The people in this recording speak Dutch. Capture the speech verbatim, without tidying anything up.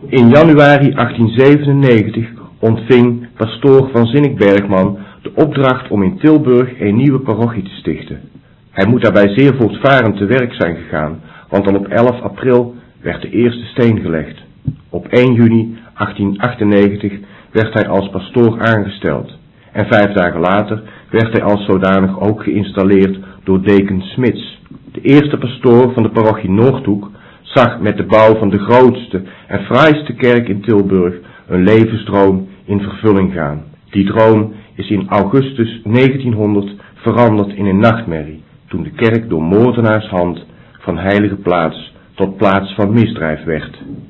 In januari achttienzevenennegentig ontving pastoor Van Zinnik Bergman de opdracht om in Tilburg een nieuwe parochie te stichten. Hij moet daarbij zeer voortvarend te werk zijn gegaan, want al op elf april werd de eerste steen gelegd. Op één juni achttienachtennegentig werd hij als pastoor aangesteld en vijf dagen later werd hij als zodanig ook geïnstalleerd door deken Smits. De eerste pastoor van de parochie Noordhoek zag met de bouw van de grootste en fraaiste kerk in Tilburg een levensdroom in vervulling gaan. Die droom is in augustus negentienhonderd veranderd in een nachtmerrie, toen de kerk door moordenaarshand van heilige plaats tot plaats van misdrijf werd.